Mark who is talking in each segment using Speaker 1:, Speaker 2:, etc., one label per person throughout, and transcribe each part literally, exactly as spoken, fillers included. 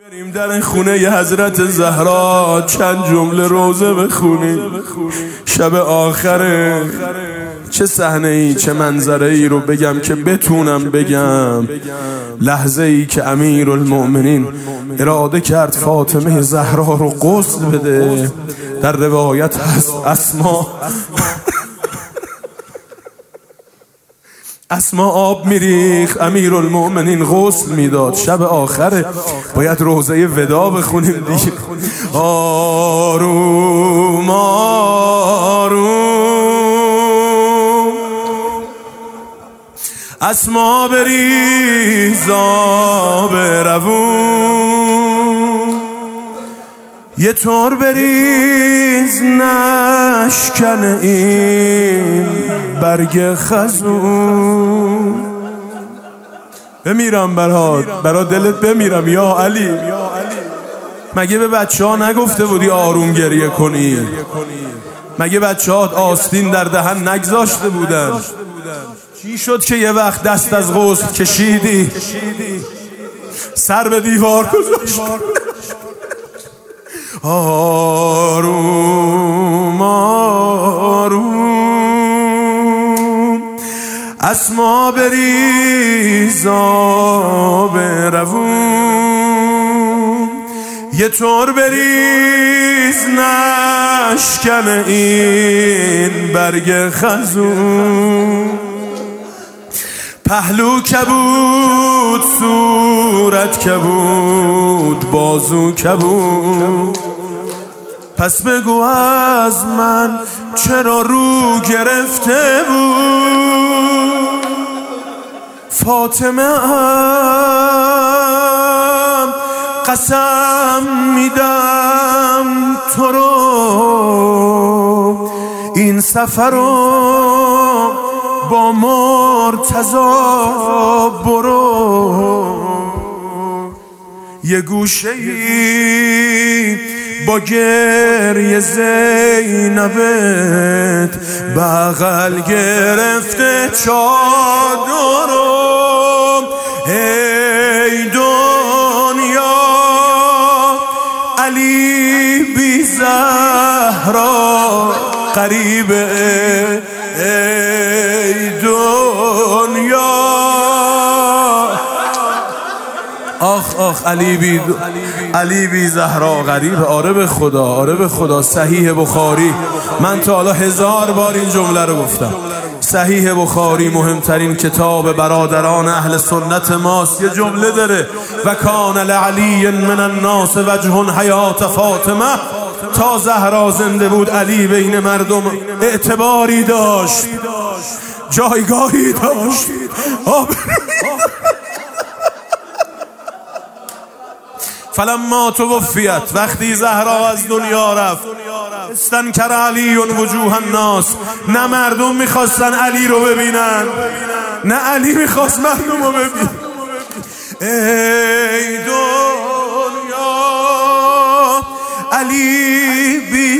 Speaker 1: بریم در خونه ی حضرت زهرا چند جمله روزه بخونیم. شب آخره چه صحنه ای چه منظره ای رو بگم که بتونم بگم. لحظه ای که امیرالمؤمنین اراده کرد فاطمه زهرا رو غسل بده. در روایت هست اسما اسما آب میریخ، امیرالمؤمنین غسل میداد. شب آخره باید روزه ودا بخونیم دیگه. آروم آروم اسما بریز آب روون، یه طور بریز نشکنه این برگ خزون. بمیرم برات، برا دلت بمیرم یا علی. مگه به بچه ها نگفته بودی آروم گریه کنی؟ مگه بچه ها آستین در دهن نگذاشته بودن؟ چی شد که یه وقت دست از غسل کشیدی سر به دیوار گذاشت؟ آروم آروم اسما بریز آب روون، یه طور بریز نشکنه این برگ خزون. پهلو کبود صورت کبود بازو کبود، پس بگو از من چرا رو گرفته بود؟ فاطمه ام قسم میدم تو رو این سفر رو با مرتضی برو. یه گوشه‌ای با گریه زینبت بغل گرفته چادرم. ای دنیا علی بی زهرا غریبه، ای دنیا آخ آخ علی بی علی بی زهرا غریب. آره به خدا، آره به خدا. صحیح بخاری، من تا حالا هزار بار این جمله رو گفتم. صحیح بخاری مهمترین کتاب برادران اهل سنت ماست. یه جمله داره و کان لعلی من الناس وجه حیات فاطمه. تا زهرا زنده بود علی بین مردم اعتباری داشت، جایگاهی داشت. فلما توفیت، وقتی زهرا از دنیا رفت، استنکر علی وجوه الناس، نه مردم میخواستن علی رو ببینن نه علی میخواست مردم رو ببین. ای دنیا علی بی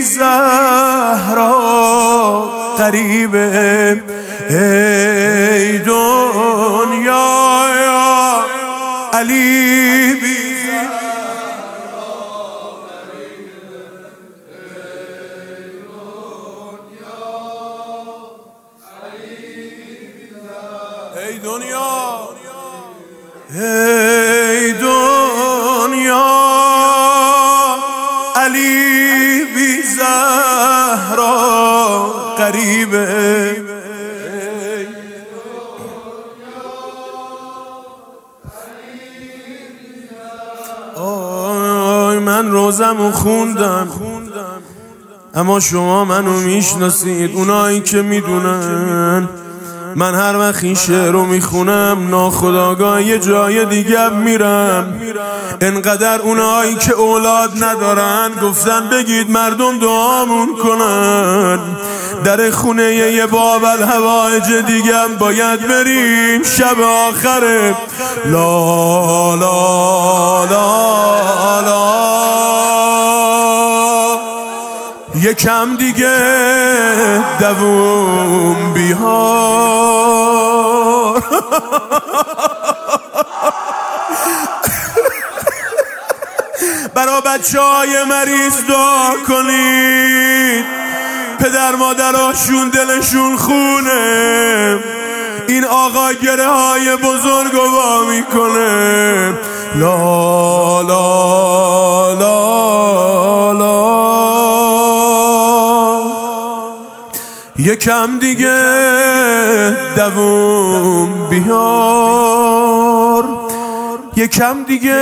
Speaker 1: زهرا غریبه، ای دنیا علی بی ای دنیا ای دنیا علی بی زهرا غریبه. آی من روزمو خوندم، اما شما منو میشناسید. اونایی که میدونن من هر وقت این شعر رو میخونم ناخودآگاه یه جای دیگه میرم. انقدر اونایی که اولاد ندارن گفتن بگید مردم دعامون کنن. در خونه یه باب الهوایج دیگه باید بریم. شب آخره لا لا لا لا یکم دیگه دووم بیار. برا بچه های مریض دعا کنید، پدر مادراشون دلشون خونه، این آقا گره های بزرگ وا میکنه. لا لا لا لا یکم دیگه دووم بیار، یکم دیگه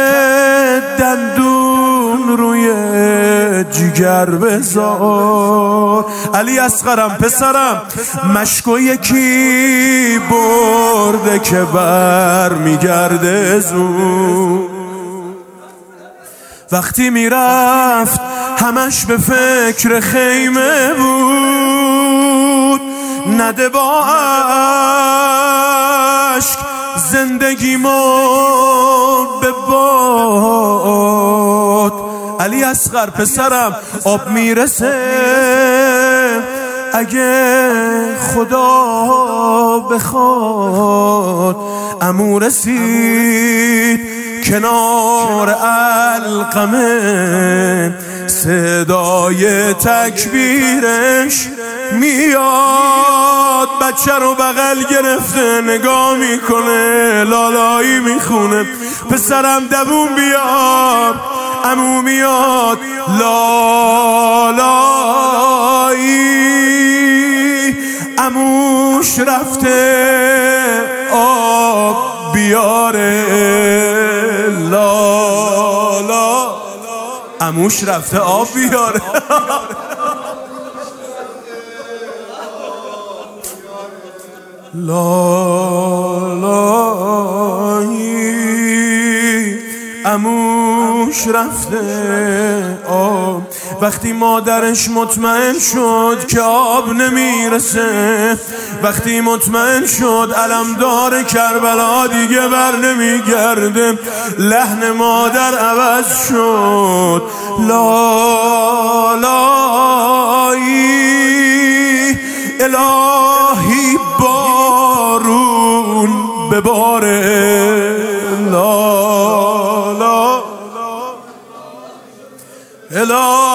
Speaker 1: دندون روی جیگر بذار. علی اصغرم پسرم مشکو یکی برده که بر میگرده زود. وقتی میرفت همش به فکر خیمه بود، نده با عشق زندگیمو به باد. علی اصغر پسرم آب میرسه اگه خدا بخواد. عمو رسید کنار علقمه، صدای تکبیرش میاد. بچه رو بغل گرفته نگاه میکنه، لالایی میخونه پسرم دووم بیار. عمو میاد لالایی، عموش رفته آب بیاره. لالا عموش رفته آب بیاره. لالایی عموش رفته آب. وقتی مادرش مطمئن شد که آب نمیرسه، وقتی مطمئن شد علمدار کربلا دیگه بر نمیگرده، لحن مادر عوض شد. لالایی الهی بارون بباره. لا لا الهی